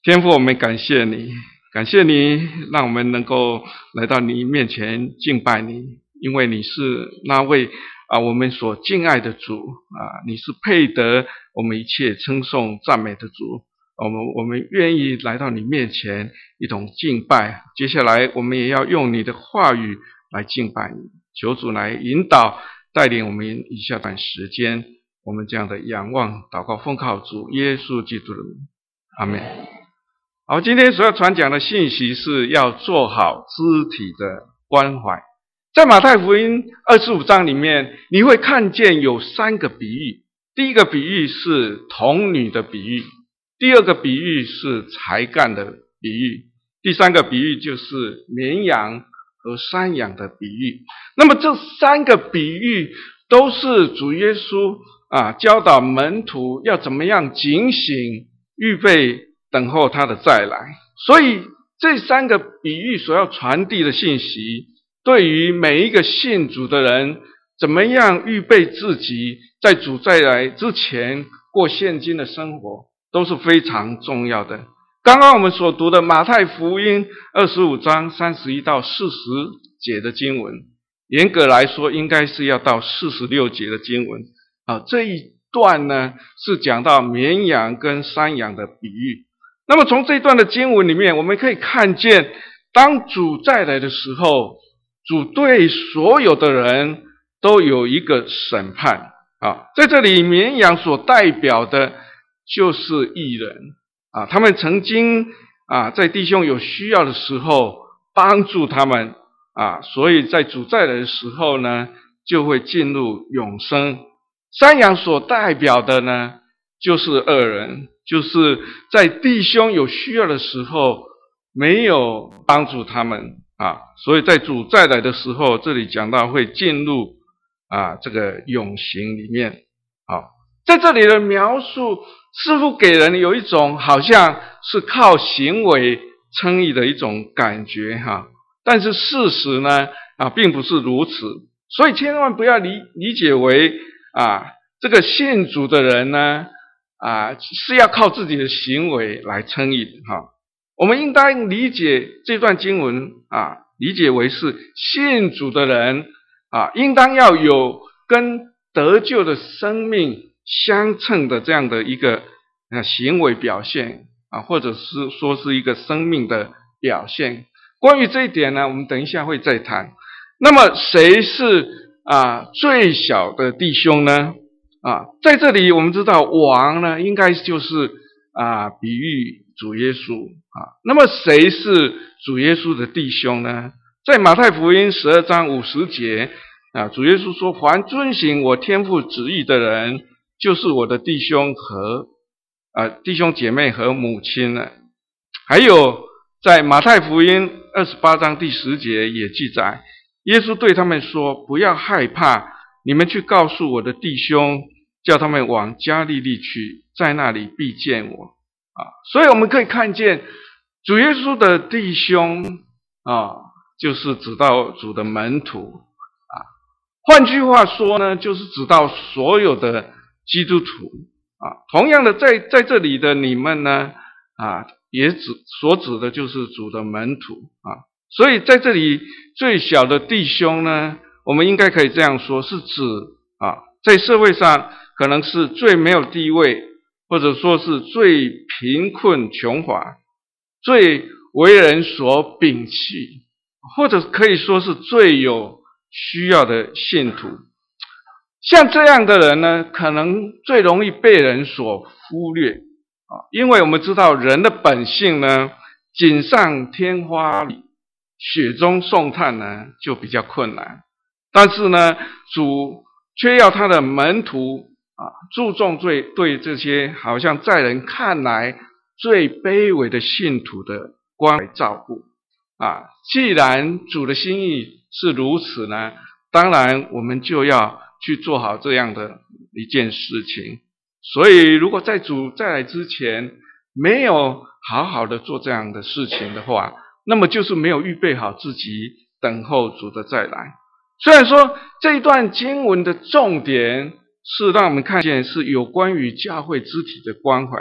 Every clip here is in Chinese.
天父，我们感谢你，感谢你让我们能够来到你面前敬拜你，因为你是那位我们所敬爱的主你是配得我们一切称颂赞美的主。我们愿意来到你面前一同敬拜。接下来我们也要用你的话语来敬拜你，求主来引导带领我们以下段时间，我们这样的仰望祷告奉靠主耶稣基督的名，阿们。好，今天所要传讲的信息是要做好肢体的关怀。在马太福音25章里面，你会看见有3个比喻。第一个比喻是童女的比喻，第二个比喻是才干的比喻，第3个比喻就是绵羊和山羊的比喻。那么这3个比喻都是主耶稣教导门徒要怎么样警醒预备等候他的再来。所以这3个比喻所要传递的信息，对于每一个信主的人，怎么样预备自己在主再来之前过现今的生活，都是非常重要的。刚刚我们所读的马太福音25章31到40节的经文，严格来说应该是要到46节的经文这一段呢是讲到绵羊跟山羊的比喻。那么从这一段的经文里面，我们可以看见，当主再来的时候，主对所有的人都有一个审判在这里绵羊所代表的就是义人他们曾经在弟兄有需要的时候帮助他们所以在主再来的时候呢，就会进入永生。山羊所代表的呢，就是恶人，就是在弟兄有需要的时候没有帮助他们所以在主再来的时候，这里讲到会进入这个永刑里面在这里的描述似乎给人有一种好像是靠行为称义的一种感觉但是事实呢并不是如此。所以千万不要理解为这个信主的人呢是要靠自己的行为来称义的我们应当理解这段经文理解为是信主的人应当要有跟得救的生命相称的这样的一个行为表现或者是说是一个生命的表现。关于这一点呢，我们等一下会再谈。那么谁是最小的弟兄呢？在这里我们知道王呢应该就是比喻主耶稣那么谁是主耶稣的弟兄呢？在马太福音12章50节主耶稣说，凡遵行我天父旨意的人，就是我的弟兄和弟兄姐妹和母亲了。还有在马太福音28章第10节也记载，耶稣对他们说，不要害怕，你们去告诉我的弟兄，叫他们往加利利去，在那里必见我所以我们可以看见主耶稣的弟兄就是指到主的门徒换句话说呢，就是指到所有的基督徒同样的在这里的你们呢也所指的就是主的门徒所以在这里最小的弟兄呢，我们应该可以这样说，是指在社会上可能是最没有地位，或者说是最贫困穷乏，最为人所摒弃，或者可以说是最有需要的信徒。像这样的人呢，可能最容易被人所忽略因为我们知道人的本性呢，锦上添花雪中送炭呢就比较困难。但是呢，主却要他的门徒注重对这些好像在人看来最卑微的信徒的关怀照顾既然主的心意是如此呢，当然我们就要去做好这样的一件事情。所以如果在主再来之前没有好好的做这样的事情的话，那么就是没有预备好自己等候主的再来。虽然说这一段经文的重点是让我们看见是有关于教会肢体的关怀，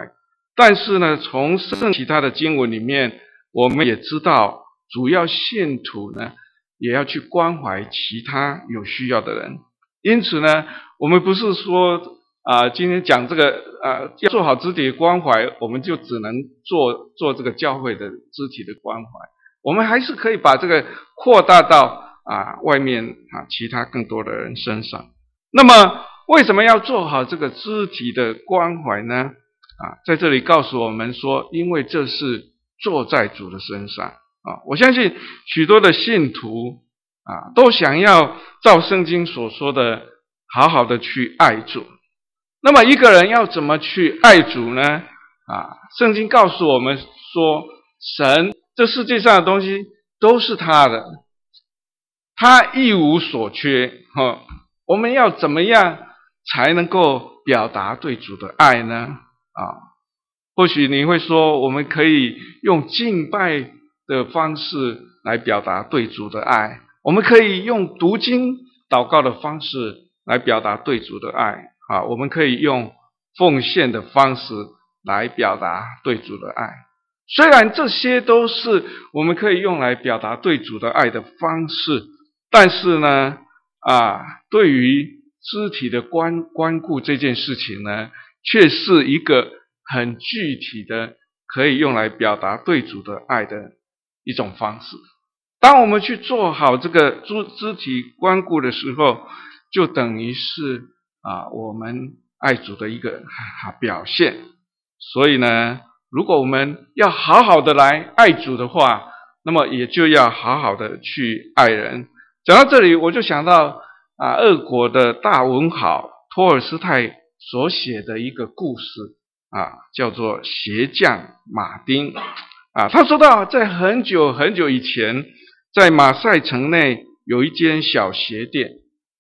但是呢，从其他的经文里面，我们也知道，主要信徒呢，也要去关怀其他有需要的人。因此呢，我们不是说今天讲这个要做好肢体的关怀，我们就只能做这个教会的肢体的关怀，我们还是可以把这个扩大到外面其他更多的人身上。那么为什么要做好这个肢体的关怀呢？在这里告诉我们说，因为这是做在主的身上我相信许多的信徒都想要照圣经所说的好好的去爱主。那么一个人要怎么去爱主呢？圣经告诉我们说，神这世界上的东西都是他的，他一无所缺我们要怎么样才能够表达对主的爱呢？或许你会说，我们可以用敬拜的方式来表达对主的爱，我们可以用读经祷告的方式来表达对主的爱我们可以用奉献的方式来表达对主的爱。虽然这些都是我们可以用来表达对主的爱的方式，但是呢对于肢体的关顾这件事情呢，却是一个很具体的可以用来表达对主的爱的一种方式。当我们去做好这个肢体关顾的时候，就等于是我们爱主的一个表现。所以呢，如果我们要好好的来爱主的话，那么也就要好好的去爱人。讲到这里，我就想到俄国的大文豪托尔斯泰所写的一个故事叫做鞋匠马丁他说到，在很久很久以前，在马赛城内有一间小鞋店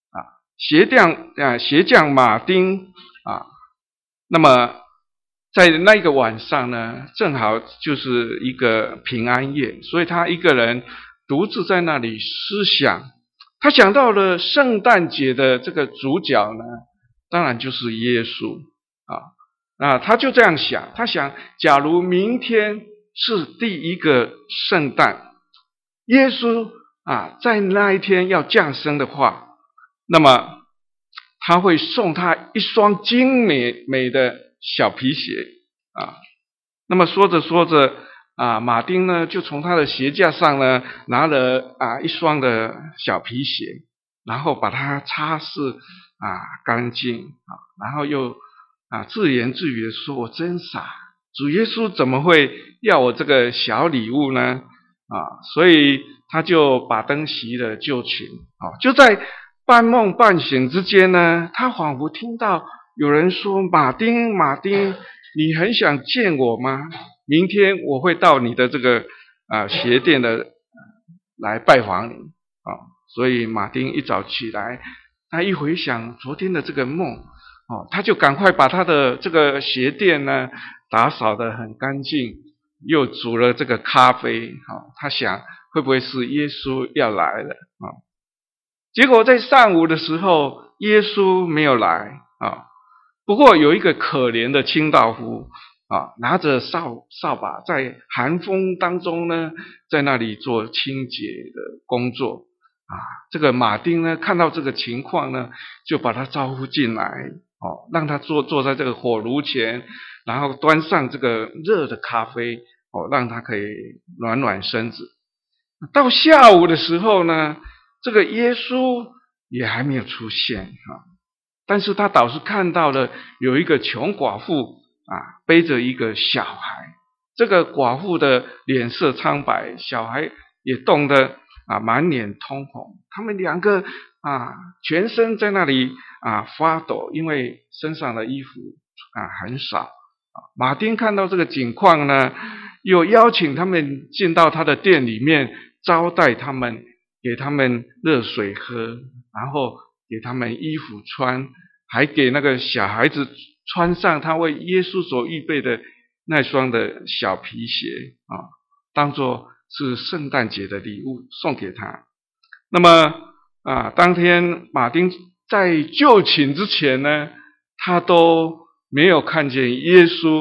鞋匠马丁那么在那个晚上呢，正好就是一个平安夜，所以他一个人独自在那里思想。他想到了圣诞节的这个主角呢，当然就是耶稣他就这样想，他想，假如明天是第一个圣诞，耶稣在那一天要降生的话，那么他会送他一双精美的小皮鞋那么说着说着马丁呢就从他的鞋架上呢拿了一双的小皮鞋，然后把它擦拭干净然后又自言自语的说，我真傻，主耶稣怎么会要我这个小礼物呢所以他就把灯熄了就寝就在半梦半醒之间呢，他仿佛听到有人说，马丁，你很想见我吗？明天我会到你的这个鞋店的来拜访你所以马丁一早起来，他一回想昨天的这个梦他就赶快把他的这个鞋店呢打扫得很干净，又煮了这个咖啡他想会不会是耶稣要来了结果在上午的时候，耶稣没有来不过有一个可怜的清道夫拿着扫把在寒风当中呢，在那里做清洁的工作这个马丁呢看到这个情况呢，就把他招呼进来让他坐在这个火炉前，然后端上这个热的咖啡让他可以暖暖身子。到下午的时候呢，这个耶稣也还没有出现但是他倒是看到了有一个穷寡妇背着一个小孩，这个寡妇的脸色苍白，小孩也冻得满脸通红，他们两个全身在那里发抖，因为身上的衣服很少马丁看到这个景况呢，又邀请他们进到他的店里面，招待他们，给他们热水喝，然后给他们衣服穿，还给那个小孩子穿上他为耶稣所预备的那双的小皮鞋当作是圣诞节的礼物送给他。那么当天马丁在就寝之前呢，他都没有看见耶稣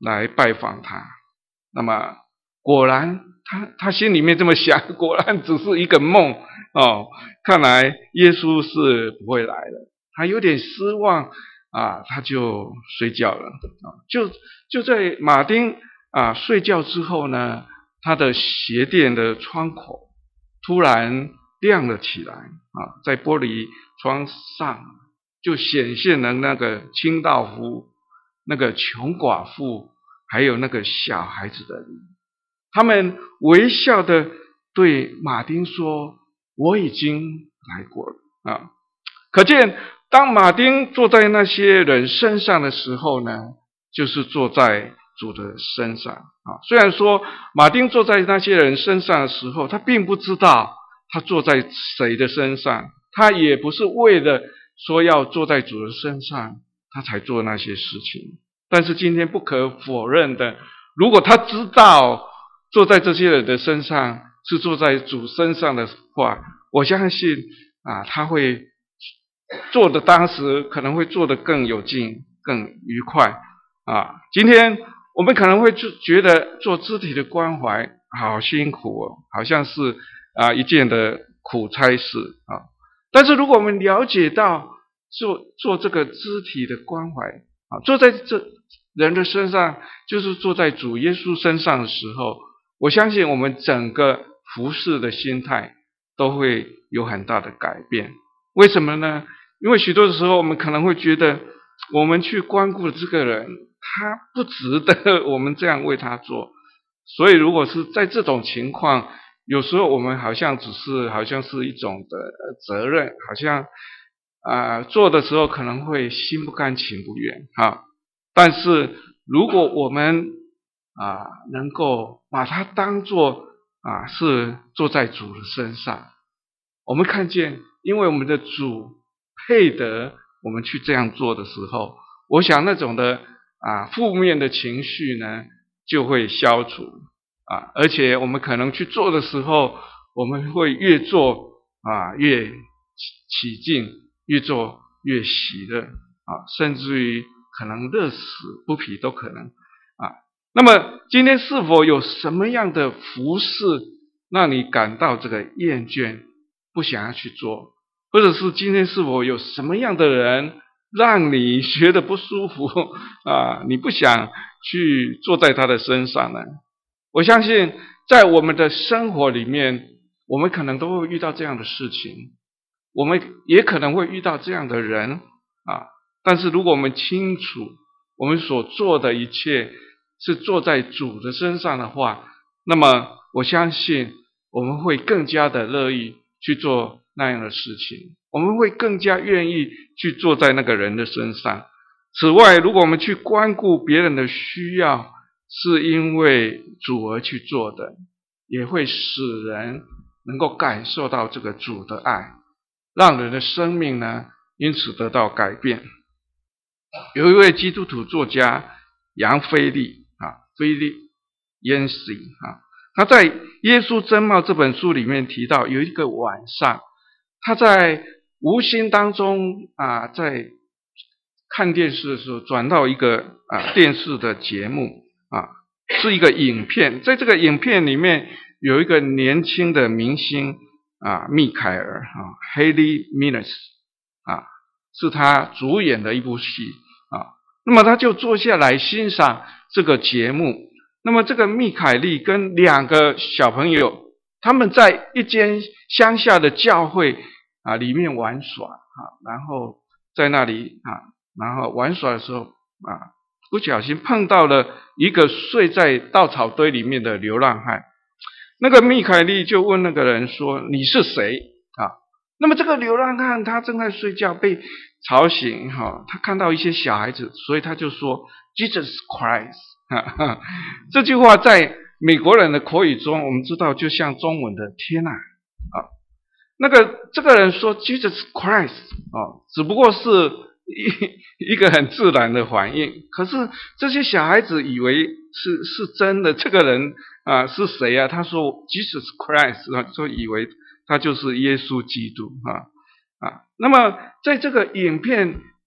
来拜访他。那么果然他心里面这么想，果然只是一个梦哦。看来耶稣是不会来了，他有点失望啊，他就睡觉了啊。就在马丁睡觉之后呢，他的鞋店的窗口突然亮了起来啊，在玻璃窗上就显现了那个清道夫、那个穷寡妇，还有那个小孩子的脸。他们微笑的对马丁说：“我已经来过了啊。”可见，当马丁坐在那些人身上的时候呢，就是坐在主的身上啊。虽然说马丁坐在那些人身上的时候，他并不知道他坐在谁的身上，他也不是为了说要坐在主的身上，他才做那些事情。但是今天不可否认的，如果他知道坐在这些人的身上是坐在主身上的话，我相信他会做的当时可能会做得更有劲、更愉快啊。今天我们可能会觉得做肢体的关怀好辛苦哦，好像是一件的苦差事啊。但是如果我们了解到做这个肢体的关怀啊，坐在这人的身上，就是坐在主耶稣身上的时候，我相信我们整个服事的心态都会有很大的改变。为什么呢？因为许多的时候我们可能会觉得我们去关顾这个人，他不值得我们这样为他做。所以如果是在这种情况，有时候我们好像是一种的责任，好像做的时候可能会心不甘情不愿但是如果我们能够把它当作是坐在主的身上，我们看见因为我们的主配得我们去这样做的时候，我想那种的负面的情绪呢就会消除而且我们可能去做的时候，我们会越做越起劲，越做越喜乐甚至于可能乐此不疲都可能那么今天是否有什么样的服事让你感到这个厌倦，不想要去做？或者是今天是否有什么样的人让你觉得不舒服你不想去坐在他的身上呢？我相信在我们的生活里面，我们可能都会遇到这样的事情，我们也可能会遇到这样的人但是如果我们清楚我们所做的一切是坐在主的身上的话，那么我相信我们会更加的乐意去做那样的事情，我们会更加愿意去坐在那个人的身上。此外，如果我们去关顾别人的需要，是因为主而去做的，也会使人能够感受到这个主的爱，让人的生命呢因此得到改变。有一位基督徒作家杨菲利菲利耶西他在《耶稣真貌》这本书里面提到，有一个晚上，他在无心当中在看电视的时候，转到一个电视的节目是一个影片，在这个影片里面有一个年轻的明星密凯尔Hayley Mills是他主演的一部戏那么他就坐下来欣赏这个节目。那么这个密凯利跟两个小朋友，他们在一间乡下的教会里面玩耍然后在那里然后玩耍的时候不小心碰到了一个睡在稻草堆里面的流浪汉。那个密凯利就问那个人说：“你是谁？”那么这个流浪汉他正在睡觉，被吵醒他看到一些小孩子，所以他就说 Jesus Christ 这句话在美国人的口语中，我们知道就像中文的天这个人说 Jesus Christ 只不过是一个很自然的反应，可是这些小孩子以为是真的，这个人是谁他说 Jesus Christ 就以为他就是耶稣基督那么在这个影片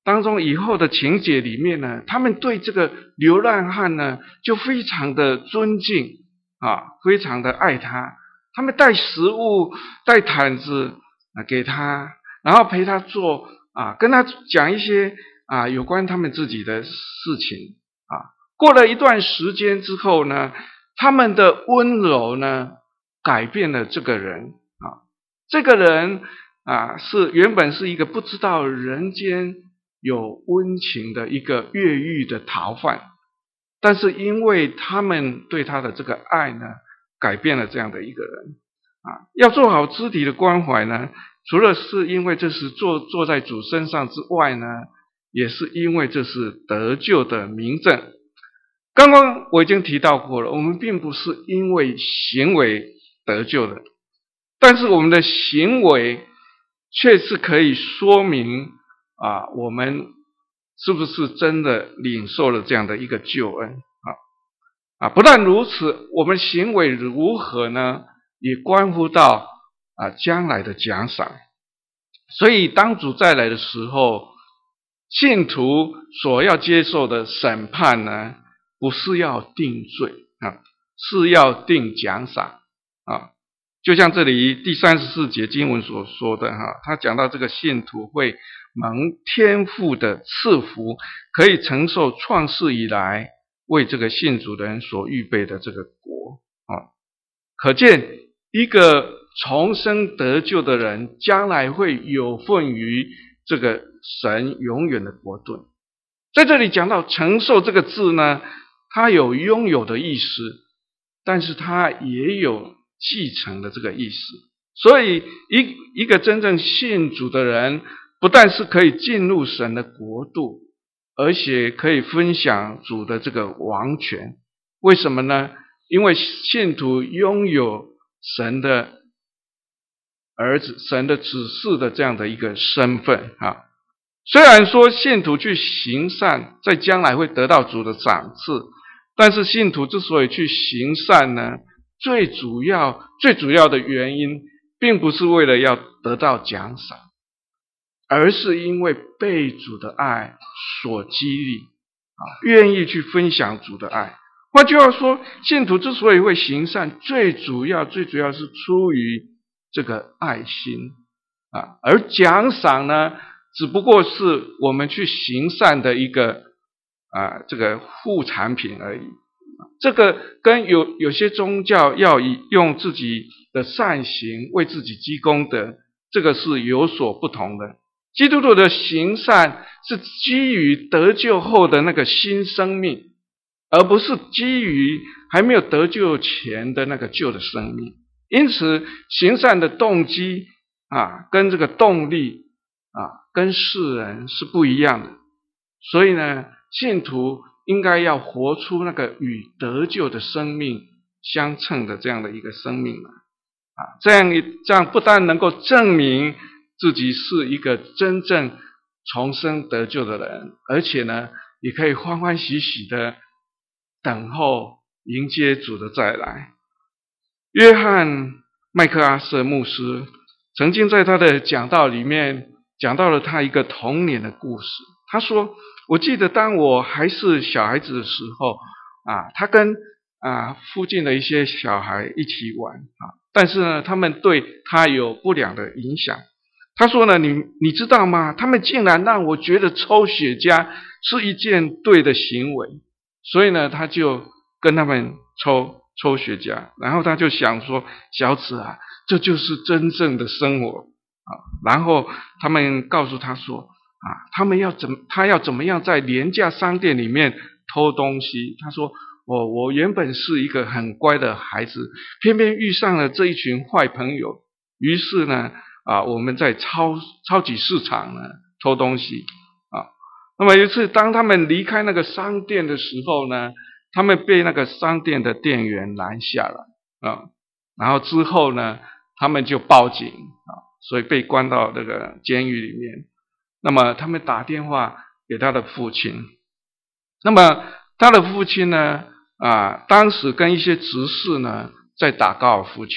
当中以后的情节里面呢，他们对这个流浪汉呢就非常的尊敬非常的爱他。他们带食物、带毯子给他，然后陪他做跟他讲一些有关他们自己的事情过了一段时间之后呢，他们的温柔呢改变了这个人这个人原本是一个不知道人间有温情的一个越狱的逃犯，但是因为他们对他的这个爱呢，改变了这样的一个人要做好肢体的关怀呢，除了是因为这是坐在主身上之外呢，也是因为这是得救的明证。刚刚我已经提到过了，我们并不是因为行为得救的，但是我们的行为却是可以说明我们是不是真的领受了这样的一个救恩不但如此，我们行为如何呢，也关乎到将来的奖赏。所以当主再来的时候，信徒所要接受的审判呢，不是要定罪是要定奖赏就像这里第34节经文所说的他讲到这个信徒会蒙天父的赐福，可以承受创世以来为这个信主的人所预备的这个国可见一个重生得救的人将来会有份于这个神永远的国度。在这里讲到承受这个字呢，它有拥有的意思，但是它也有继承的这个意思。所以一个真正信主的人，不但是可以进入神的国度，而且可以分享主的这个王权。为什么呢？因为信徒拥有神的儿子、神的子嗣的这样的一个身份虽然说信徒去行善，在将来会得到主的赏赐，但是信徒之所以去行善呢，最主要的原因，并不是为了要得到奖赏，而是因为被主的爱所激励愿意去分享主的爱。换句话说，信徒之所以会行善，最主要是出于这个爱心而奖赏呢，只不过是我们去行善的一个这个副产品而已。这个跟有些宗教要用自己的善行为自己积功德，这个是有所不同的。基督徒的行善是基于得救后的那个新生命，而不是基于还没有得救前的那个旧的生命。因此行善的动机跟这个动力跟世人是不一样的。所以呢，信徒应该要活出那个与得救的生命相称的这样的一个生命这样不但能够证明自己是一个真正重生得救的人，而且呢，也可以欢欢喜喜的等候迎接主的再来。约翰麦克阿瑟牧师曾经在他的讲道里面讲到了他一个童年的故事。他说，我记得当我还是小孩子的时候他跟附近的一些小孩一起玩但是呢，他们对他有不良的影响。他说呢，你知道吗？他们竟然让我觉得抽雪茄是一件对的行为，所以呢，他就跟他们抽雪茄，然后他就想说，小子这就是真正的生活然后他们告诉他说他要怎么样在廉价商店里面偷东西。他说我原本是一个很乖的孩子，偏偏遇上了这一群坏朋友，于是呢我们在超级市场呢偷东西那么有一次当他们离开那个商店的时候呢，他们被那个商店的店员拦下来然后之后呢，他们就报警所以被关到这个监狱里面。那么他们打电话给他的父亲，那么他的父亲呢当时跟一些执事呢在打高尔夫球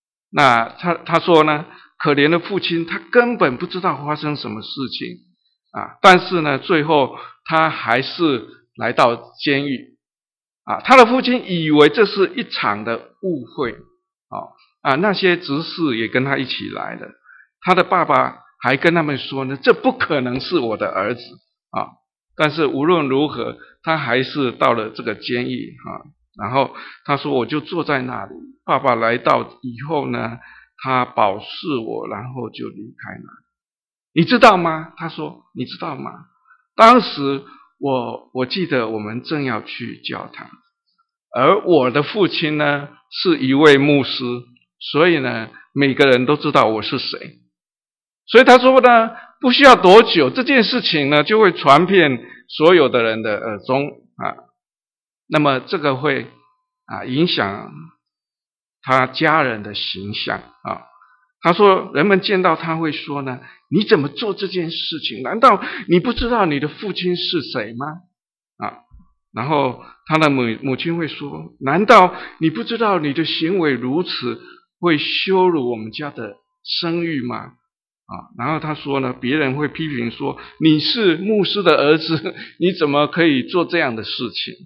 那他说呢，可怜的父亲他根本不知道发生什么事情但是呢，最后他还是来到监狱他的父亲以为这是一场的误会那些执事也跟他一起来了，他的爸爸还跟他们说呢，这不可能是我的儿子但是无论如何，他还是到了这个监狱然后他说我就坐在那里，爸爸来到以后呢，他保释我，然后就离开那里。你知道吗？他说你知道吗？当时我记得我们正要去教堂，而我的父亲呢是一位牧师，所以呢每个人都知道我是谁。所以他说呢，不需要多久，这件事情呢就会传遍所有的人的耳中那么这个会影响他家人的形象他说人们见到他会说呢，你怎么做这件事情？难道你不知道你的父亲是谁吗？然后他的母亲会说，难道你不知道你的行为如此会羞辱我们家的声誉吗？然后他说呢，别人会批评说，你是牧师的儿子，你怎么可以做这样的事情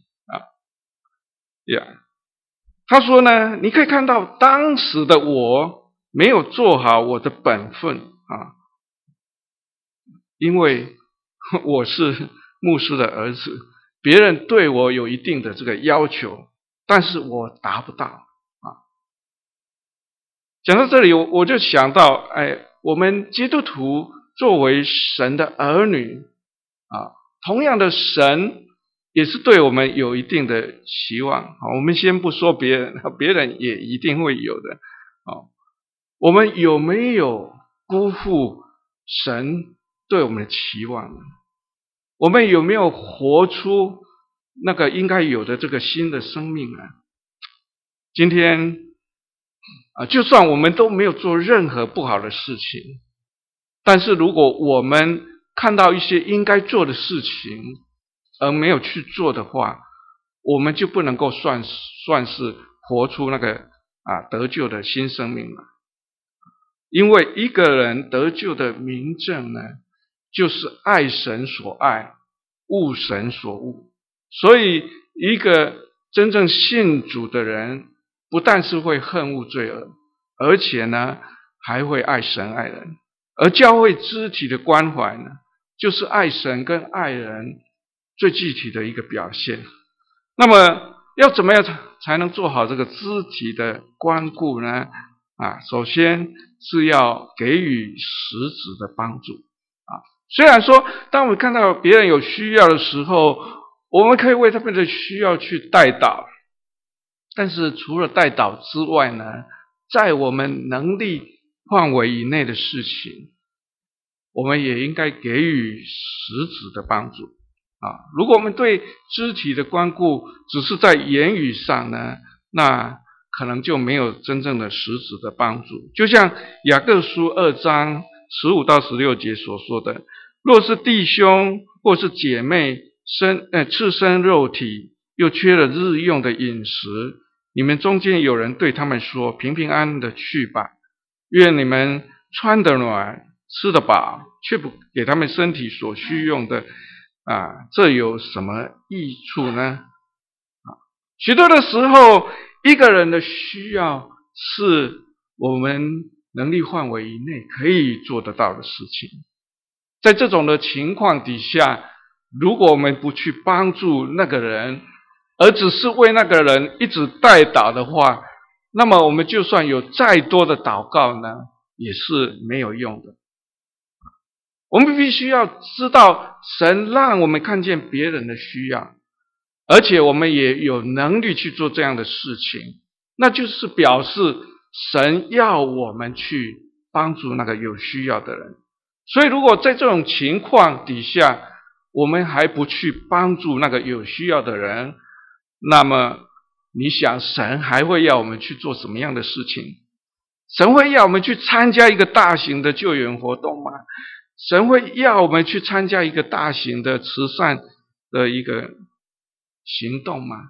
他说呢，你可以看到当时的我没有做好我的本分因为我是牧师的儿子，别人对我有一定的这个要求，但是我达不到讲到这里，我就想到我们基督徒作为神的儿女同样的神也是对我们有一定的期望我们先不说别人，别人也一定会有的我们有没有辜负神对我们的期望呢？我们有没有活出那个应该有的这个新的生命呢？今天就算我们都没有做任何不好的事情，但是如果我们看到一些应该做的事情而没有去做的话，我们就不能够算是活出那个得救的新生命了。因为一个人得救的明证呢，就是爱神所爱，恶神所恶。所以一个真正信主的人，不但是会恨恶罪恶，而且呢还会爱神爱人。而教会肢体的关怀呢，就是爱神跟爱人最具体的一个表现。那么要怎么样才能做好这个肢体的关顾呢？首先是要给予实质的帮助虽然说当我们看到别人有需要的时候，我们可以为他们的需要去代祷，但是除了代祷之外呢，在我们能力范围以内的事情，我们也应该给予实质的帮助如果我们对肢体的关顾只是在言语上呢，那可能就没有真正的实质的帮助。就像雅各书2章15到16节所说的，若是弟兄或是姐妹赤身肉体，又缺了日用的饮食，你们中间有人对他们说，平平安安的去吧，愿你们穿得暖，吃得饱，却不给他们身体所需用的这有什么益处呢？许多的时候，一个人的需要是我们能力范围以内可以做得到的事情。在这种的情况底下，如果我们不去帮助那个人，而只是为那个人一直代祷的话，那么我们就算有再多的祷告呢，也是没有用的。我们必须要知道，神让我们看见别人的需要，而且我们也有能力去做这样的事情，那就是表示神要我们去帮助那个有需要的人。所以如果在这种情况底下，我们还不去帮助那个有需要的人，那么你想神还会要我们去做什么样的事情？神会要我们去参加一个大型的救援活动吗？神会要我们去参加一个大型的慈善的一个行动吗？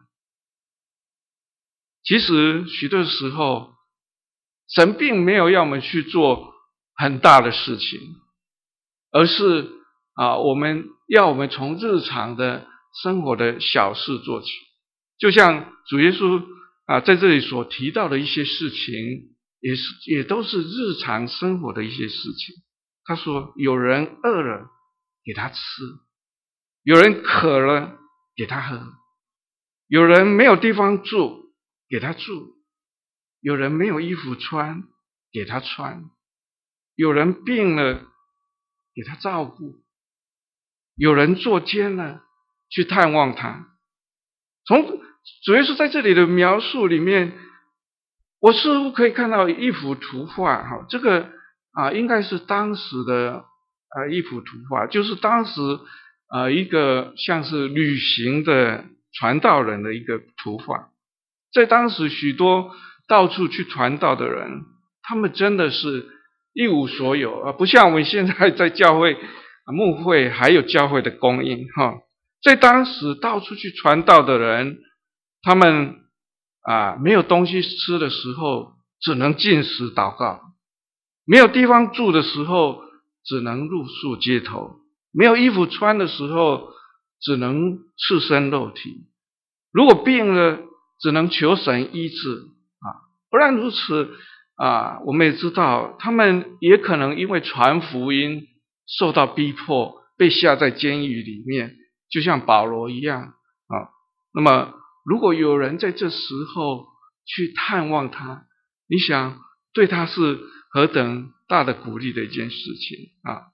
其实许多时候，神并没有要我们去做很大的事情，而是我们从日常的生活的小事做起，就像主耶稣在这里所提到的一些事情，也都是日常生活的一些事情。他说，有人饿了，给他吃；有人渴了，给他喝；有人没有地方住，给他住；有人没有衣服穿，给他穿；有人病了，给他照顾；有人坐监了，去探望他。从主耶稣在这里的描述里面，我似乎可以看到一幅图画，这个应该是当时的一幅图画，就是当时一个像是旅行的传道人的一个图画。在当时许多到处去传道的人，他们真的是一无所有，不像我们现在在教会牧会还有教会的供应。在当时到处去传道的人，他们没有东西吃的时候，只能禁食祷告；没有地方住的时候，只能露宿街头；没有衣服穿的时候，只能赤身露体；如果病了，只能求神医治。不然如此我们也知道，他们也可能因为传福音受到逼迫，被下在监狱里面，就像保罗一样那么如果有人在这时候去探望他，你想对他是何等大的鼓励的一件事情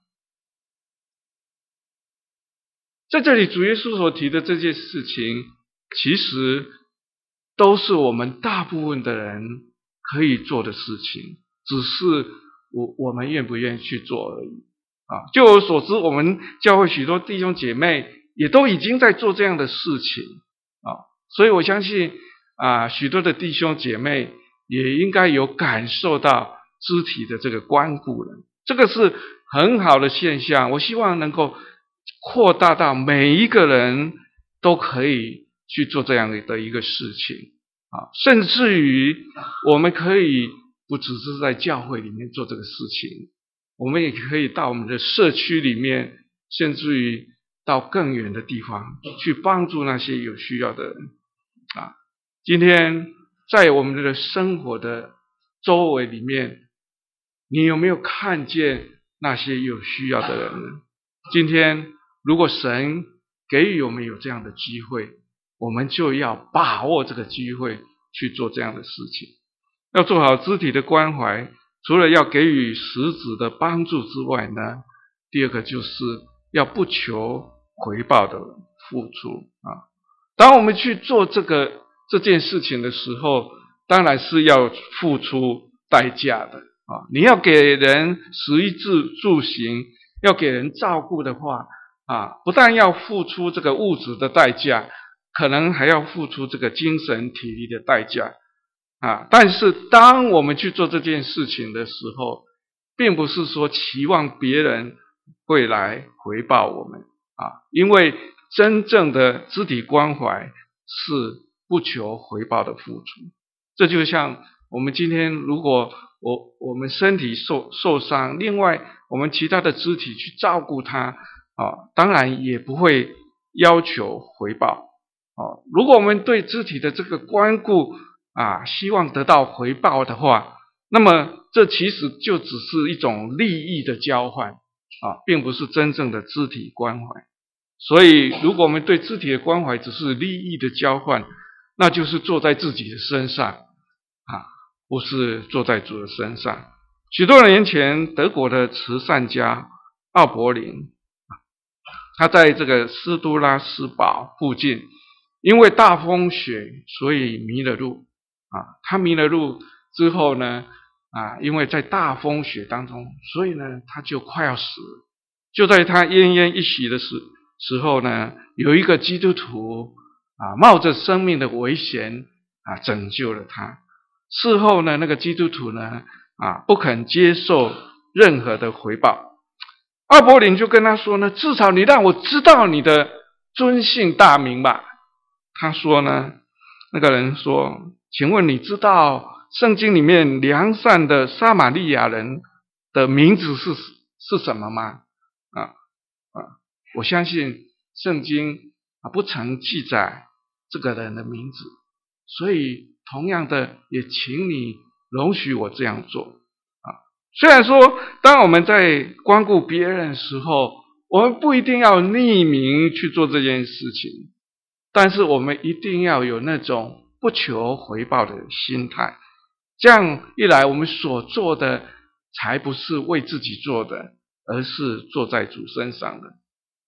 在这里主耶稣所提的这件事情，其实都是我们大部分的人可以做的事情，只是我们愿不愿意去做而已就我所知，我们教会许多弟兄姐妹也都已经在做这样的事情所以我相信许多的弟兄姐妹也应该有感受到肢体的这个关顾了，这个是很好的现象。我希望能够扩大到每一个人都可以去做这样的一个事情甚至于我们可以不只是在教会里面做这个事情，我们也可以到我们的社区里面，甚至于到更远的地方去帮助那些有需要的人今天在我们的生活的周围里面，你有没有看见那些有需要的人呢？今天如果神给予我们有这样的机会，我们就要把握这个机会去做这样的事情。要做好肢体的关怀，除了要给予实质的帮助之外呢，第二个就是要不求回报的付出当我们去做这件事情的时候，当然是要付出代价的你要给人食衣住行，要给人照顾的话不但要付出这个物质的代价，可能还要付出这个精神体力的代价但是当我们去做这件事情的时候，并不是说期望别人会来回报我们因为真正的肢体关怀是不求回报的付出。这就像我们今天如果我们身体受伤，另外我们其他的肢体去照顾它当然也不会要求回报如果我们对肢体的这个关顾希望得到回报的话，那么这其实就只是一种利益的交换并不是真正的肢体关怀。所以如果我们对肢体的关怀只是利益的交换，那就是坐在自己的身上不是坐在主的身上。许多年前，德国的慈善家奥柏林他在这个斯都拉斯堡附近，因为大风雪，所以迷了路他迷了路之后呢因为在大风雪当中，所以呢他就快要死了。就在他奄奄一息的时候呢，有一个基督徒冒着生命的危险拯救了他。事后呢，那个基督徒呢不肯接受任何的回报。奥柏林就跟他说呢，至少你让我知道你的尊姓大名吧。他说呢，那个人说，请问你知道圣经里面良善的撒玛利亚人的名字是什么吗我相信圣经不曾记载这个人的名字，所以同样的也请你容许我这样做。虽然说当我们在光顾别人的时候，我们不一定要匿名去做这件事情，但是我们一定要有那种不求回报的心态，这样一来，我们所做的才不是为自己做的，而是做在主身上的。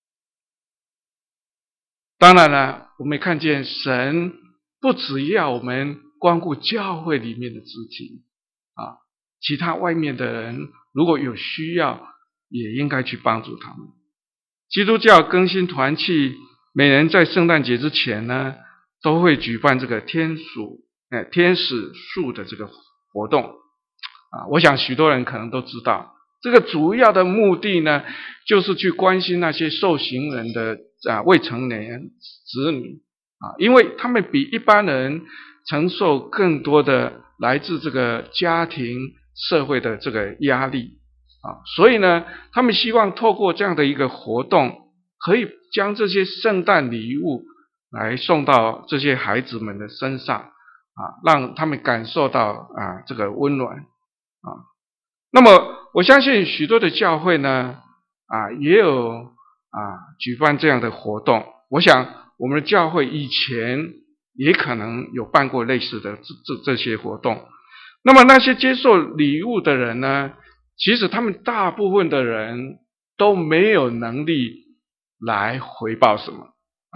当然了，我们也看见神不只要我们光顾教会里面的肢体其他外面的人如果有需要，也应该去帮助他们。基督教更新团契每年在圣诞节之前呢，都会举办这个天使树的这个活动我想许多人可能都知道，这个主要的目的呢，就是去关心那些受刑人的未成年子女因为他们比一般人承受更多的来自这个家庭社会的这个压力所以呢，他们希望透过这样的一个活动，可以将这些圣诞礼物来送到这些孩子们的身上让他们感受到这个温暖那么我相信许多的教会呢也有举办这样的活动。我想我们的教会以前也可能有办过类似的这些活动。那么那些接受礼物的人呢，其实他们大部分的人都没有能力来回报什么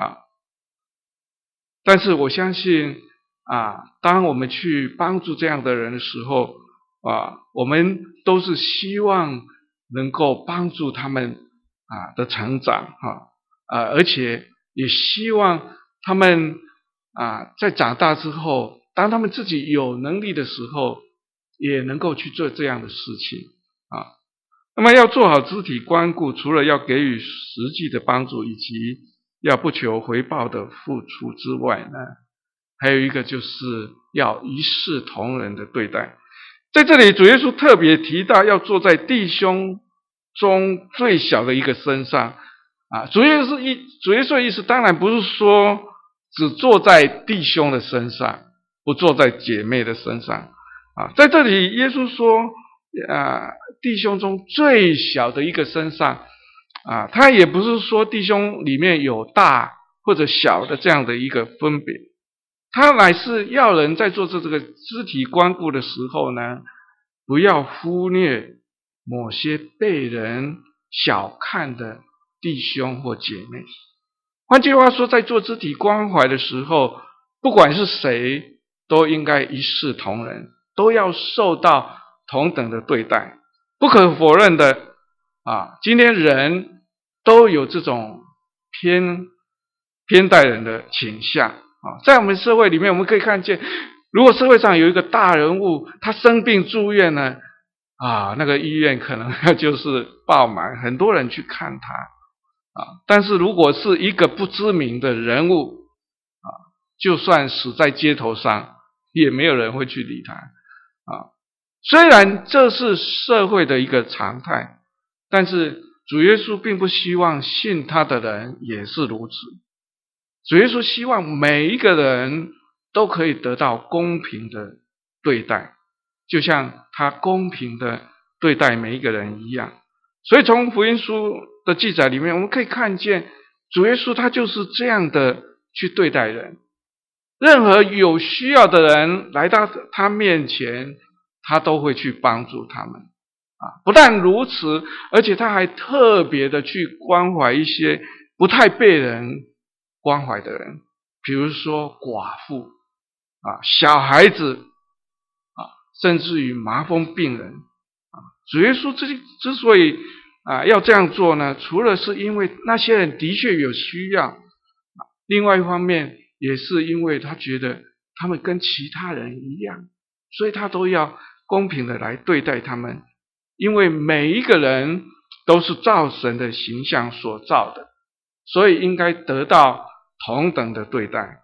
但是我相信当我们去帮助这样的人的时候我们都是希望能够帮助他们的成长而且也希望他们在长大之后，当他们自己有能力的时候，也能够去做这样的事情那么要做好肢体关顾，除了要给予实际的帮助，以及要不求回报的付出之外呢，还有一个就是要一视同仁的对待。在这里主耶稣特别提到要坐在弟兄中最小的一个身上主耶稣的意思当然不是说只坐在弟兄的身上，不坐在姐妹的身上在这里耶稣说弟兄中最小的一个身上他也不是说弟兄里面有大或者小的这样的一个分别，他乃是要人在做这个肢体关顾的时候呢，不要忽略某些被人小看的弟兄或姐妹。换句话说，在做肢体关怀的时候，不管是谁都应该一视同仁，都要受到同等的对待。不可否认的今天人都有这种偏待人的倾向在我们社会里面，我们可以看见，如果社会上有一个大人物，他生病住院呢那个医院可能就是爆满，很多人去看他但是如果是一个不知名的人物就算死在街头上，也没有人会去理他虽然这是社会的一个常态，但是主耶稣并不希望信他的人也是如此。主耶稣希望每一个人都可以得到公平的对待，就像他公平的对待每一个人一样。所以从福音书的记载里面，我们可以看见主耶稣他就是这样的去对待人，任何有需要的人来到他面前，他都会去帮助他们不但如此，而且他还特别的去关怀一些不太被人关怀的人，比如说寡妇小孩子甚至于麻风病人主耶稣之所以要这样做呢，除了是因为那些人的确有需要另外一方面也是因为他觉得他们跟其他人一样，所以他都要公平的来对待他们，因为每一个人都是照神的形象所造的，所以应该得到同等的对待。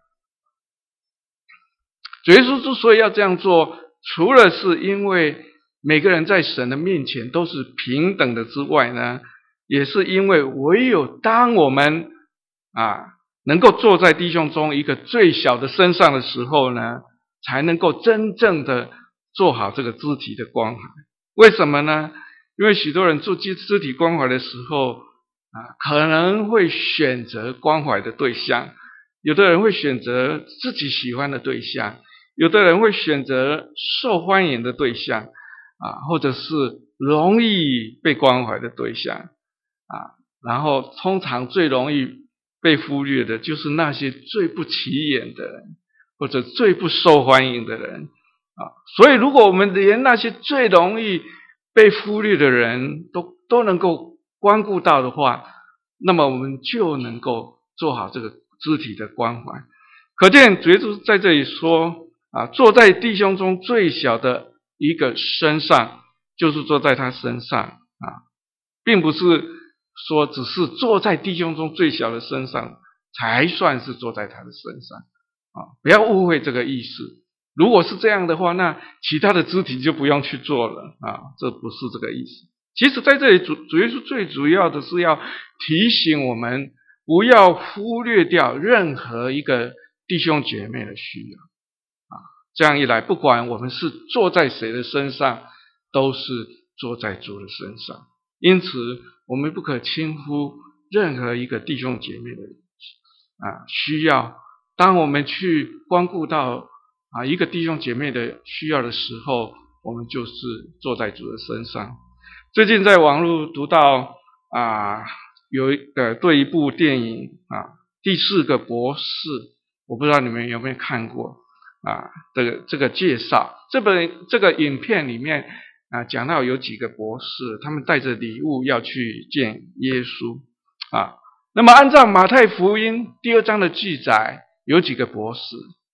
主耶稣之所以要这样做，除了是因为每个人在神的面前都是平等的之外呢， 也是因为唯有当我们能够坐在弟兄中一个最小的身上的时候呢，才能够真正的做好这个肢体的关怀。为什么呢？因为许多人做肢体关怀的时候可能会选择关怀的对象，有的人会选择自己喜欢的对象，有的人会选择受欢迎的对象或者是容易被关怀的对象然后通常最容易被忽略的就是那些最不起眼的人，或者最不受欢迎的人所以如果我们连那些最容易被忽略的人都能够关顾到的话，那么我们就能够做好这个肢体的关怀。可见主耶稣在这里说坐在弟兄中最小的一个身上，就是坐在他身上并不是说只是坐在弟兄中最小的身上才算是坐在他的身上不要误会这个意思。如果是这样的话，那其他的肢体就不用去做了这不是这个意思。其实在这里主耶稣最主要的是要提醒我们，不要忽略掉任何一个弟兄姐妹的需要这样一来，不管我们是坐在谁的身上，都是坐在主的身上。因此我们不可轻忽任何一个弟兄姐妹的需要。当我们去关顾到一个弟兄姐妹的需要的时候，我们就是坐在主的身上。最近在网络读到有对一部电影第四个博士，我不知道你们有没有看过这个介绍。这个影片里面讲到有几个博士，他们带着礼物要去见耶稣那么按照马太福音第2章的记载，有几个博士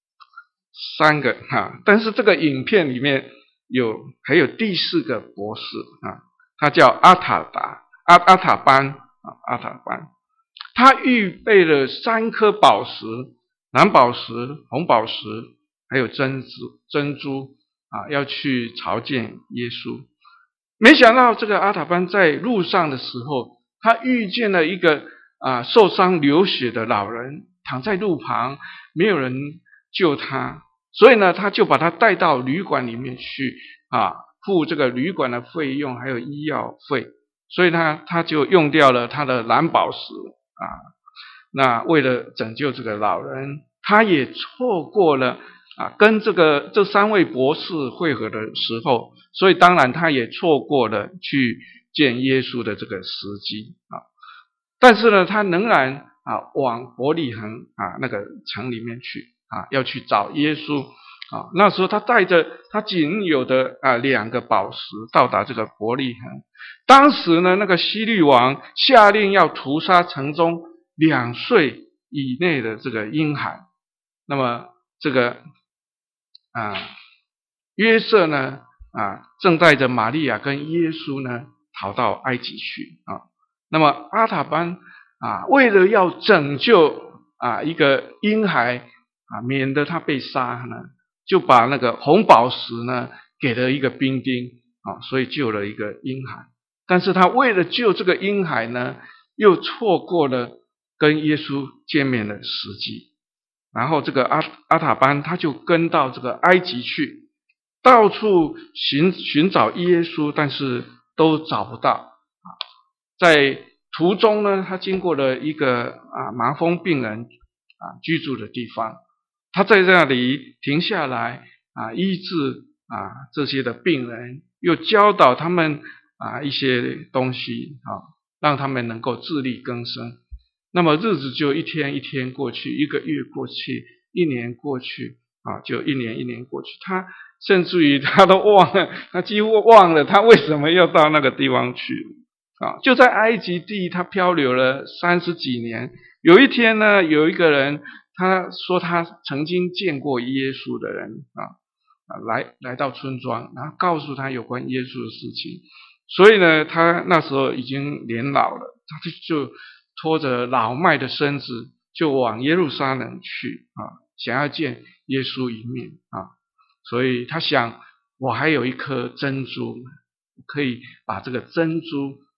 ？3个但是这个影片里面还有第4个博士他叫阿塔班。他预备了3颗宝石，蓝宝石、红宝石还有珍珠要去朝见耶稣。没想到这个阿塔班在路上的时候，他遇见了一个受伤流血的老人，躺在路旁，没有人救他，所以呢他就把他带到旅馆里面去付这个旅馆的费用还有医药费，所以他就用掉了他的蓝宝石那为了拯救这个老人，他也错过了跟这3位博士会合的时候，所以当然他也错过了去见耶稣的这个时机但是呢他仍然往伯利恒那个城里面去要去找耶稣那时候他带着他仅有的2个宝石到达这个伯利恒。当时呢那个希律王下令要屠杀城中2岁以内的这个婴孩。那么这个约瑟呢正带着玛利亚跟耶稣呢逃到埃及去那么阿塔班为了要拯救一个婴孩免得他被杀呢，就把那个红宝石呢给了一个兵丁所以救了一个婴孩。但是他为了救这个婴孩呢，又错过了跟耶稣见面的时机。然后这个阿塔班他就跟到这个埃及去，到处寻找耶稣，但是都找不到在途中呢，他经过了一个麻风病人居住的地方，他在那里停下来医治这些的病人，又教导他们一些东西让他们能够自力更生。那么日子就一天一天过去，1个月过去，1年过去就一年过去。他甚至于他都忘了，他几乎忘了他为什么要到那个地方去就在埃及地他漂流了30几年。有一天呢，有一个人他说他曾经见过耶稣的人来到村庄，然后告诉他有关耶稣的事情。所以呢他那时候已经年老了，他就拖着老迈的身子就往耶路撒冷去想要见耶稣一面所以他想，我还有一颗珍珠，可以把这个珍珠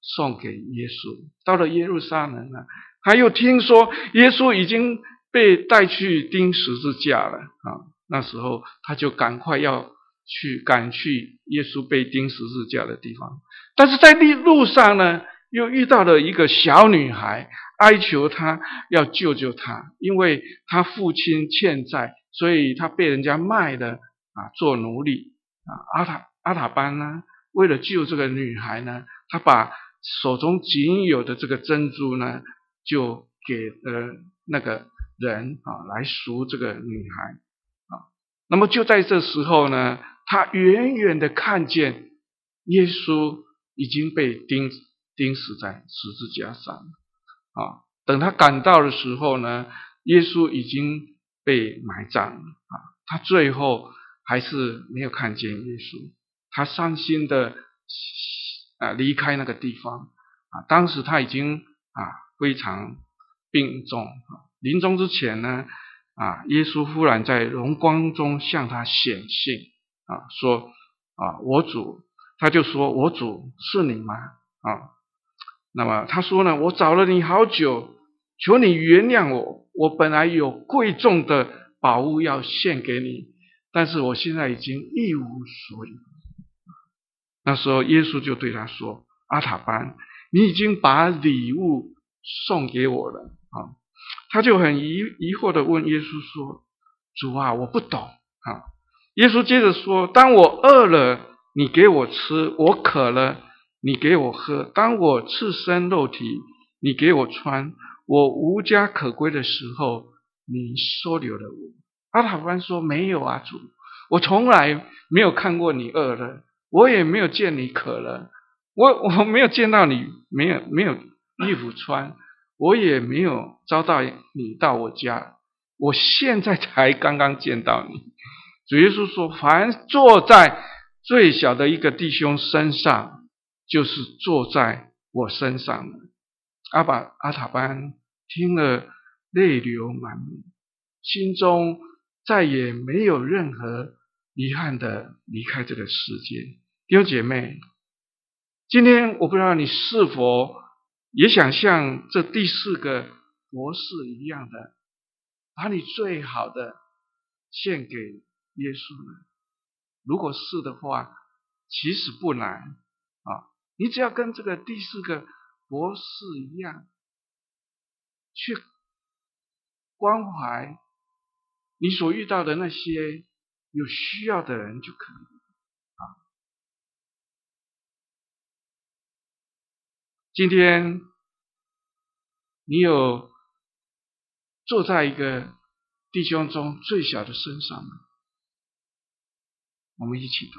送给耶稣。到了耶路撒冷呢，他又听说耶稣已经被带去钉十字架了那时候他就赶快要赶去耶稣被钉十字架的地方。但是在路上呢，又遇到了一个小女孩，哀求他要救救他，因为他父亲欠债，所以他被人家卖了做奴隶阿塔班呢，为了救这个女孩呢，他把手中仅有的这个珍珠呢，就给那个人来赎这个女孩那么就在这时候呢，他远远的看见耶稣已经被钉死在十字架上等他赶到的时候呢，耶稣已经被埋葬了他最后还是没有看见耶稣，他伤心的离开那个地方当时他已经非常病重临终之前呢耶稣忽然在荣光中向他显现说我主，他就说我主是你吗那么他说呢，我找了你好久，求你原谅我，我本来有贵重的宝物要献给你，但是我现在已经一无所有。那时候耶稣就对他说，阿塔班，你已经把礼物送给我了他就很疑惑的问耶稣说，主啊，我不懂耶稣接着说，当我饿了，你给我吃，我渴了，你给我喝，当我赤身露体，你给我穿，我无家可归的时候，你收留了我。阿塔班说，没有啊，主，我从来没有看过你饿了，我也没有见你渴了，我没有见到你没有衣服穿，我也没有招待你到我家，我现在才刚刚见到你。主耶稣说，凡坐在最小的一个弟兄身上，就是坐在我身上的。阿塔班听了泪流满面，心中再也没有任何遗憾的离开这个世界。弟兄姐妹，今天我不知道你是否也想像这第四个博士一样的，把你最好的献给耶稣呢？如果是的话，其实不难你只要跟这个第四个博士一样，去关怀你所遇到的那些有需要的人就可以了今天你有坐在一个弟兄中最小的身上吗？我们一起祷告。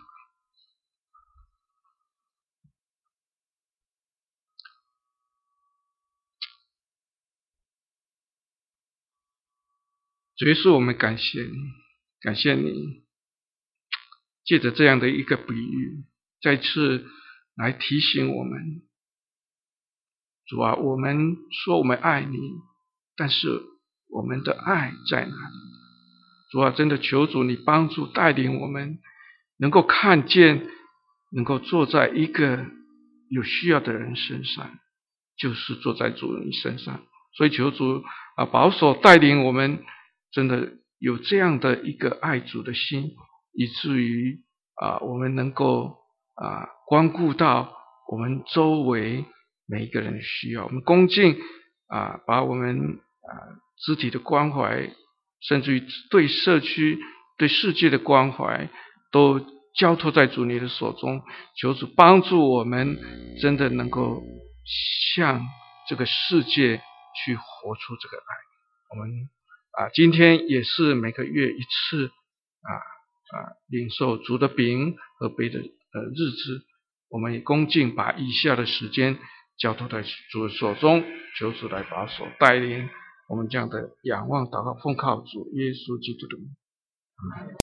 主耶稣，我们感谢你，感谢你借着这样的一个比喻，再次来提醒我们，主啊，我们说我们爱你，但是我们的爱在哪里？主啊，真的求主你帮助带领我们，能够看见，能够坐在一个有需要的人身上，就是坐在主你身上。所以求主保守带领我们，真的有这样的一个爱主的心，以至于我们能够关顾到我们周围每一个人的需要。我们恭敬把我们肢体的关怀，甚至于对社区、对世界的关怀，都交托在主你的手中。求主帮助我们，真的能够向这个世界去活出这个爱。我们今天也是每个月一次领受主的饼和杯的日子，我们也恭敬把以下的时间交托在主的手中，求主来保守带领我们这样的仰望祷告，奉靠主耶稣基督的名。